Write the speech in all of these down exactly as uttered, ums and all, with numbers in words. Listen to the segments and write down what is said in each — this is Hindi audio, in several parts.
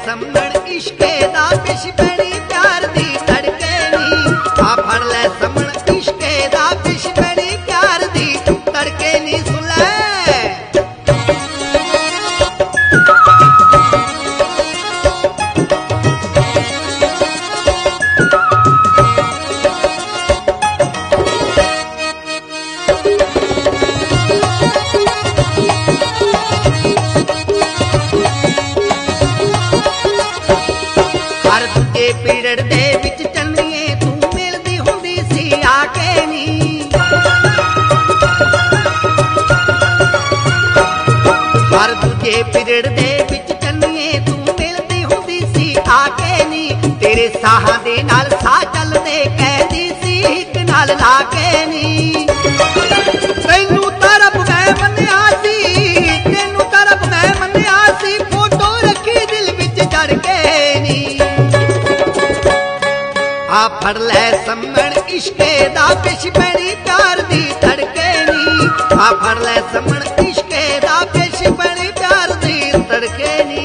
समण इश्के दा पिछ पैनी प्यार दी तड़के नी। आ फड़ ले समण इश्के दा पिछ पैनी प्यार दी तड़के नी। सुन ले पीड़ दे विच चन्निए तू मिलदी हुंदी सी आके नी। हर दूजे पीड़ दे विच चन्निए तू मिलदी हुंदी सी आके नी। तेरे साहां दे नाल साह चलदे कहदी सी हिक नाल लाके नी। तैनू तरफ मैं मन्निया सी, तैनू तरफ मैं मन्निया सी, फोटो रखी दिल विच जड़ के नी। आ फड़ ले समण इश्के दा पिछ पैनी प्यार दी तड़के नी। आ फड़ ले समण इश्के दा पिछ पैनी प्यार दी तड़के नी।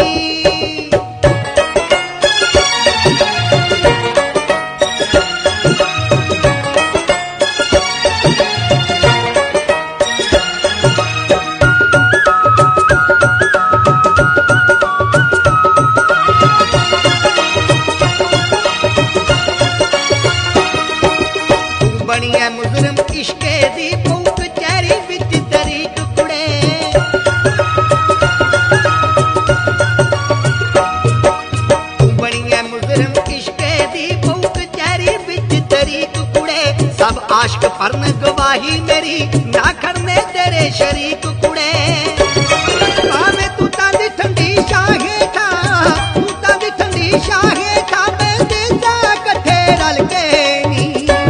बनिया मुजरम इश्के दी भूख चेरी विच दरी टुकड़े। बनिया मुजरम इश्के दी भूख चेरी विच दरी टुकड़े। सब आशिक फरन गवाही मेरी ना करने तेरे शरीक कुड़े। भावे तू तांदी ठंडी शाहे था, तू तांदी ठंडी शाहे था, मैं ते जा कट्ठे रल के नी।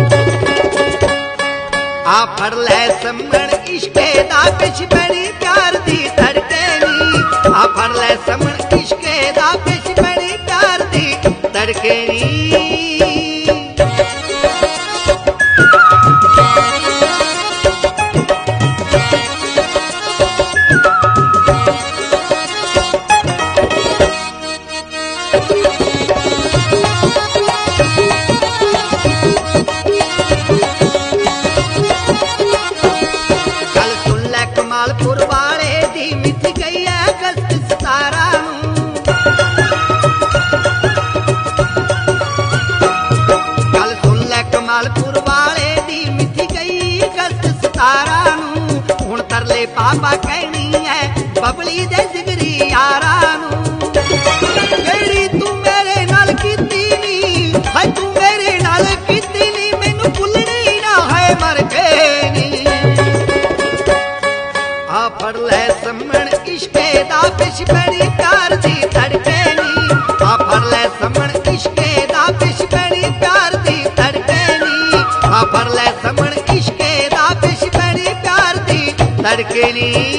आ फड़ ले समण इश्के दा पिछ पैनी प्यार दी तड़के नी। आ फड़ ले समण इश्के दा पिछ पैनी प्यार दी तड़के नी। कमालपुर वाले दी मिथ गई है अगस्त सतारा नूं। गल सुन ले कमालपुर वाले दी मिथ गई अगस्त सतारा नूं। हुण तरले पापा कहनी है बबली दे जिगरी यारा नूं। जेड़ी तू मेरे नाल कीती नी, हाय तू मेरे नाल कीती नी, मैनू भुलनी ना है मर के नी। आ फड़ ले समण इश्के दा पिछ पैनी प्यार दी तड़के नी। आ फड़ ले समण इश्के दा पिछ पैनी प्यार दी तड़के नी। आ फड़ ले समण इश्के दा पिछ पैनी प्यार दी तड़के नी।